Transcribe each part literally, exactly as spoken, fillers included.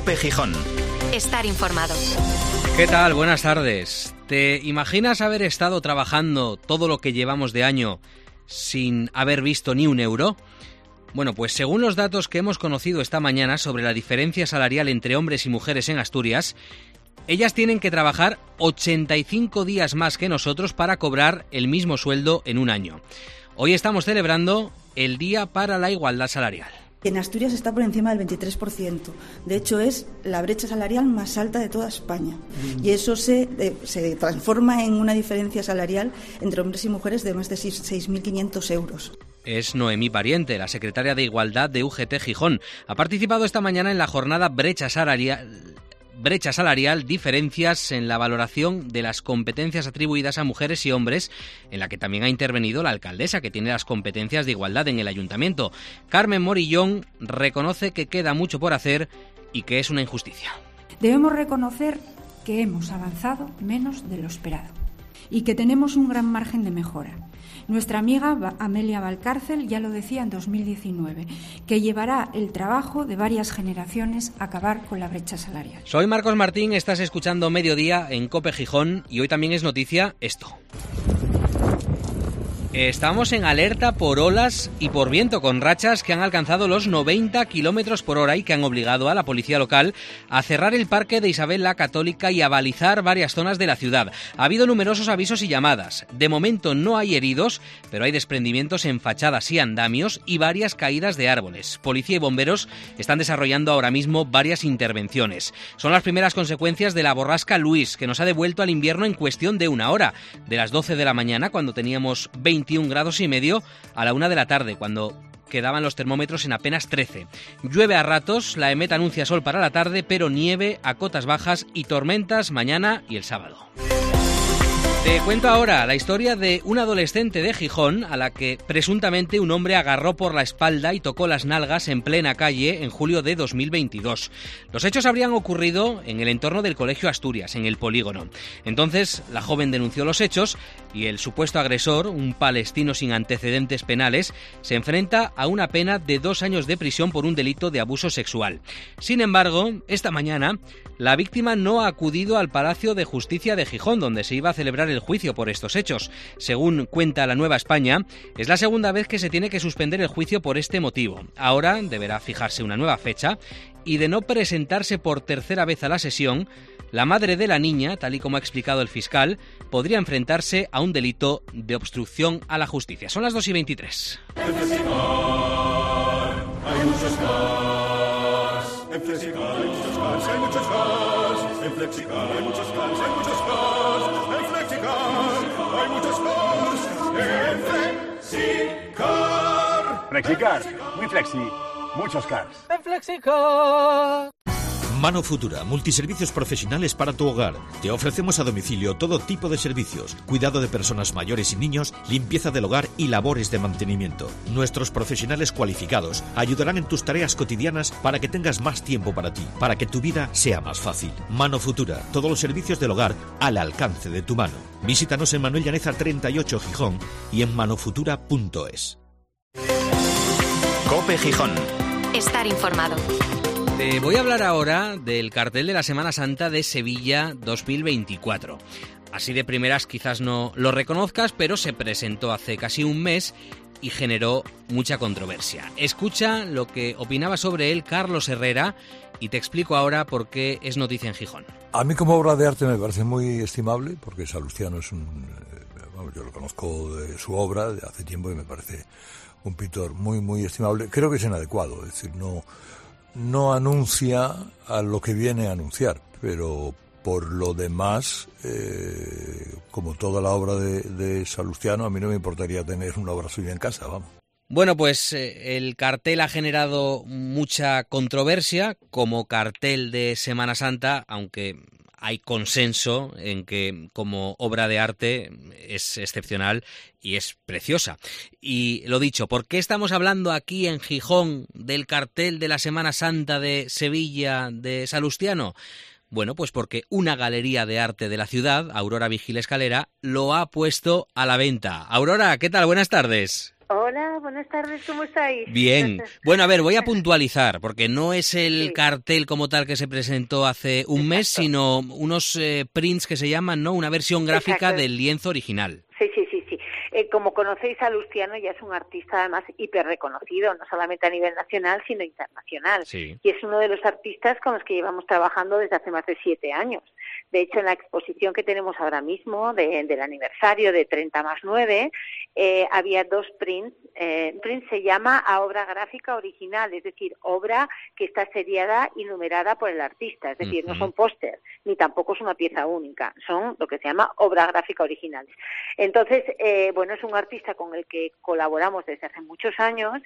COPE Gijón. Estar informado. ¿Qué tal? Buenas tardes. ¿Te imaginas haber estado trabajando todo lo que llevamos de año sin haber visto ni un euro? Bueno, pues según los datos que hemos conocido esta mañana sobre la diferencia salarial entre hombres y mujeres en Asturias, ellas tienen que trabajar ochenta y cinco días más que nosotros para cobrar el mismo sueldo en un año. Hoy estamos celebrando el Día para la Igualdad Salarial. En Asturias está por encima del veintitrés por ciento. De hecho, es la brecha salarial más alta de toda España. Y eso se, eh, se transforma en una diferencia salarial entre hombres y mujeres de más de seis mil quinientos euros. Es Noemí Pariente, la secretaria de Igualdad de U G T Gijón. Ha participado esta mañana en la jornada Brecha Salarial... Brecha salarial, diferencias en la valoración de las competencias atribuidas a mujeres y hombres, en la que también ha intervenido la alcaldesa, que tiene las competencias de igualdad en el ayuntamiento. Carmen Morillón reconoce que queda mucho por hacer y que es una injusticia. Debemos reconocer que hemos avanzado menos de lo esperado y que tenemos un gran margen de mejora. Nuestra amiga Amelia Valcárcel ya lo decía en dos mil diecinueve, que llevará el trabajo de varias generaciones a acabar con la brecha salarial. Soy Marcos Martín, estás escuchando Mediodía en COPE Gijón y hoy también es noticia esto. Estamos en alerta por olas y por viento, con rachas que han alcanzado los noventa kilómetros por hora y que han obligado a la policía local a cerrar el parque de Isabel la Católica y a balizar varias zonas de la ciudad. Ha habido numerosos avisos y llamadas. De momento no hay heridos, pero hay desprendimientos en fachadas y andamios y varias caídas de árboles. Policía y bomberos están desarrollando ahora mismo varias intervenciones. Son las primeras consecuencias de la borrasca Luis, que nos ha devuelto al invierno en cuestión de una hora, de las doce de la mañana, cuando teníamos veintiún grados y medio, a la una de la tarde, cuando quedaban los termómetros en apenas trece. Llueve a ratos, la EMET anuncia sol para la tarde, pero nieve a cotas bajas y tormentas mañana y el sábado. Te cuento ahora la historia de una adolescente de Gijón a la que presuntamente un hombre agarró por la espalda y tocó las nalgas en plena calle en julio de dos mil veintidós. Los hechos habrían ocurrido en el entorno del Colegio Asturias, en el Polígono. Entonces, la joven denunció los hechos y el supuesto agresor, un palestino sin antecedentes penales, se enfrenta a una pena de dos años de prisión por un delito de abuso sexual. Sin embargo, esta mañana, la víctima no ha acudido al Palacio de Justicia de Gijón, donde se iba a celebrar el juicio por estos hechos. Según cuenta La Nueva España, es la segunda vez que se tiene que suspender el juicio por este motivo. Ahora deberá fijarse una nueva fecha y, de no presentarse por tercera vez a la sesión, la madre de la niña, tal y como ha explicado el fiscal, podría enfrentarse a un delito de obstrucción a la justicia. Son las dos y veintitrés. En Flexicar hay muchos cars. En Flexicar hay muchos cars, hay muchos cars. En Flexicar hay muchos cars, hay muchos cars. En Flexicar hay muchos cars. En Flexicar. Flexicar, muy flexi, muchos cars. En Flexicar. Mano Futura, multiservicios profesionales para tu hogar. Te ofrecemos a domicilio todo tipo de servicios, cuidado de personas mayores y niños, limpieza del hogar y labores de mantenimiento. Nuestros profesionales cualificados ayudarán en tus tareas cotidianas para que tengas más tiempo para ti, para que tu vida sea más fácil. Mano Futura, todos los servicios del hogar al alcance de tu mano. Visítanos en Manuel Llaneza treinta y ocho Gijón y en manofutura punto es. COPE Gijón. Estar informado. Te voy a hablar ahora del cartel de la Semana Santa de Sevilla dos mil veinticuatro. Así de primeras quizás no lo reconozcas, pero se presentó hace casi un mes y generó mucha controversia. Escucha lo que opinaba sobre él Carlos Herrera y te explico ahora por qué es noticia en Gijón. A mí como obra de arte me parece muy estimable, porque Salustiano es un... Bueno, yo lo conozco de su obra de hace tiempo y me parece un pintor muy, muy estimable. Creo que es inadecuado, es decir, no... no anuncia a lo que viene a anunciar, pero por lo demás, eh, como toda la obra de, de Salustiano, a mí no me importaría tener una obra suya en casa, vamos. Bueno, pues eh, el cartel ha generado mucha controversia como cartel de Semana Santa, aunque hay consenso en que como obra de arte es excepcional y es preciosa. Y lo dicho, ¿por qué estamos hablando aquí en Gijón del cartel de la Semana Santa de Sevilla de Salustiano? Bueno, pues porque una galería de arte de la ciudad, Aurora Vigil Escalera, lo ha puesto a la venta. Aurora, ¿qué tal? Buenas tardes. Hola, buenas tardes, ¿cómo estáis? Bien. Bueno, a ver, voy a puntualizar, porque no es el sí. cartel como tal que se presentó hace un Exacto. mes, sino unos eh, prints que se llaman, ¿no? Una versión gráfica Exacto. del lienzo original. Sí, sí, sí, sí. Eh, como conocéis, Salustiano ya es un artista además hiper reconocido, no solamente a nivel nacional, sino internacional. Sí. Y es uno de los artistas con los que llevamos trabajando desde hace más de siete años. De hecho, en la exposición que tenemos ahora mismo, de, del aniversario de treinta más nueve, eh, había dos prints. Eh, un print se llama a obra gráfica original, es decir, obra que está seriada y numerada por el artista. Es decir, uh-huh. no son póster, ni tampoco es una pieza única, son lo que se llama obra gráfica original. Entonces, eh, bueno, es un artista con el que colaboramos desde hace muchos años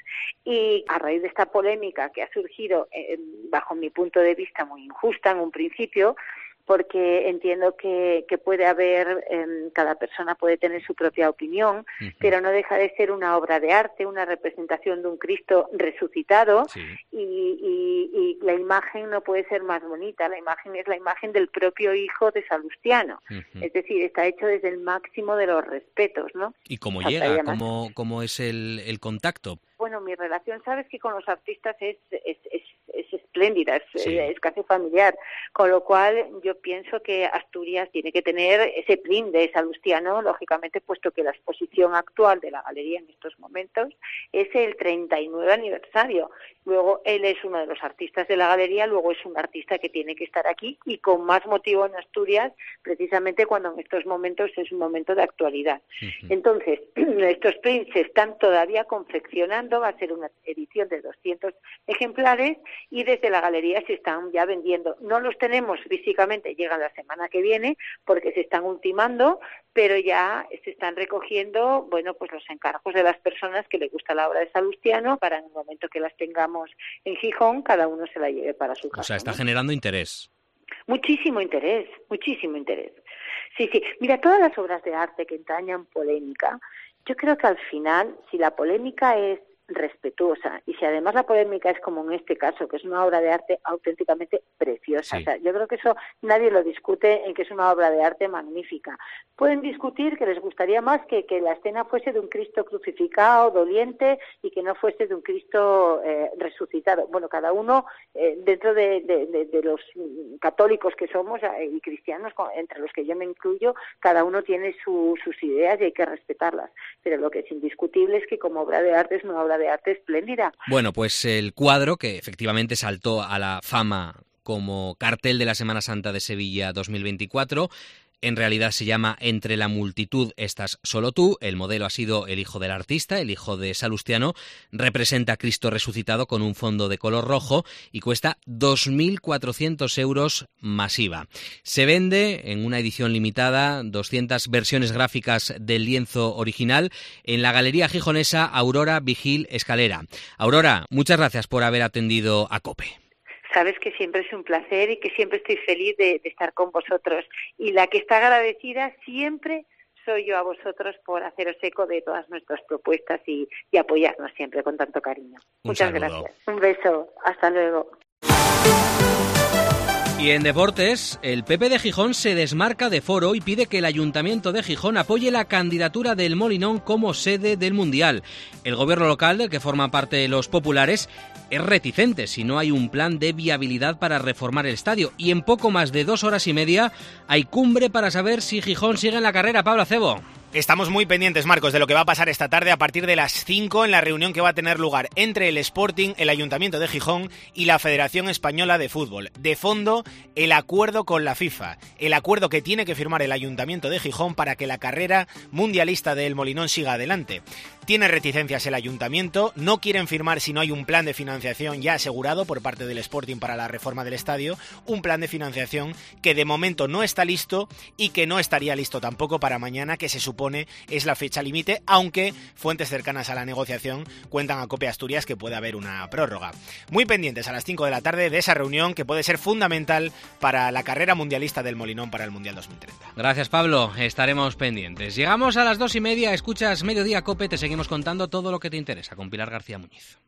y a raíz de esta polémica que ha surgido, eh, bajo mi punto de vista muy injusta en un principio, porque entiendo que, que puede haber, eh, cada persona puede tener su propia opinión, uh-huh. pero no deja de ser una obra de arte, una representación de un Cristo resucitado, sí. y, y, y la imagen no puede ser más bonita, la imagen es la imagen del propio hijo de Salustiano, uh-huh. es decir, está hecho desde el máximo de los respetos, ¿no? ¿Y cómo llega? ¿Cómo, cómo es el, el contacto? Bueno, mi relación, sabes que con los artistas es, es, es, es espléndida, es, sí. es casi familiar, con lo cual yo pienso que Asturias tiene que tener ese print de Salustiano, lógicamente, puesto que la exposición actual de la galería en estos momentos es el treinta y nueve aniversario. Luego él es uno de los artistas de la galería, luego es un artista que tiene que estar aquí y con más motivo en Asturias, precisamente cuando en estos momentos es un momento de actualidad. Uh-huh. Entonces, estos prints se están todavía confeccionando, va a ser una edición de doscientos ejemplares y desde la galería se están ya vendiendo. No los tenemos físicamente, llegan la semana que viene porque se están ultimando, pero ya se están recogiendo, bueno, pues los encargos de las personas que les gusta la obra de Salustiano para en el momento que las tengamos en Gijón, cada uno se la lleve para su casa. O sea, está ¿no? generando interés. Muchísimo interés, muchísimo interés. Sí, sí. Mira, todas las obras de arte que entrañan polémica, yo creo que al final, si la polémica es respetuosa y si además la polémica es como en este caso, que es una obra de arte auténticamente preciosa, sí. o sea, yo creo que eso nadie lo discute en que es una obra de arte magnífica. Pueden discutir que les gustaría más que, que la escena fuese de un Cristo crucificado, doliente, y que no fuese de un Cristo eh, resucitado. Bueno, cada uno, eh, dentro de, de, de, de los católicos que somos eh, y cristianos, entre los que yo me incluyo, cada uno tiene su, sus ideas y hay que respetarlas. Pero lo que es indiscutible es que como obra de arte es una obra de arte espléndida. Bueno, pues el cuadro que efectivamente saltó a la fama como cartel de la Semana Santa de Sevilla dos mil veinticuatro, en realidad se llama Entre la multitud estás solo tú. El modelo ha sido el hijo del artista, el hijo de Salustiano. Representa a Cristo resucitado con un fondo de color rojo y cuesta dos mil cuatrocientos euros masiva. Se vende en una edición limitada, doscientas versiones gráficas del lienzo original en la Galería Gijonesa Aurora Vigil Escalera. Aurora, muchas gracias por haber atendido a COPE. Sabes que siempre es un placer y que siempre estoy feliz de, de estar con vosotros. Y la que está agradecida siempre soy yo a vosotros por haceros eco de todas nuestras propuestas y, y apoyarnos siempre con tanto cariño. Un Muchas saludo. Gracias. Un beso. Hasta luego. Y en deportes, el P P de Gijón se desmarca de Foro y pide que el Ayuntamiento de Gijón apoye la candidatura del Molinón como sede del Mundial. El gobierno local, del que forman parte los populares, es reticente si no hay un plan de viabilidad para reformar el estadio. Y en poco más de dos horas y media hay cumbre para saber si Gijón sigue en la carrera. Pablo Acebo. Estamos muy pendientes, Marcos, de lo que va a pasar esta tarde a partir de las cinco en la reunión que va a tener lugar entre el Sporting, el Ayuntamiento de Gijón y la Federación Española de Fútbol. De fondo, el acuerdo con la FIFA, el acuerdo que tiene que firmar el Ayuntamiento de Gijón para que la carrera mundialista del Molinón siga adelante. Tiene reticencias el Ayuntamiento, no quieren firmar si no hay un plan de financiación ya asegurado por parte del Sporting para la reforma del estadio, un plan de financiación que de momento no está listo y que no estaría listo tampoco para mañana, que se supone es la fecha límite, aunque fuentes cercanas a la negociación cuentan a COPE Asturias que puede haber una prórroga. Muy pendientes a las cinco de la tarde de esa reunión que puede ser fundamental para la carrera mundialista del Molinón para el Mundial dos mil treinta. Gracias, Pablo, estaremos pendientes. Llegamos a las dos y media, escuchas Mediodía COPE, te seguimos contando todo lo que te interesa con Pilar García Muñiz.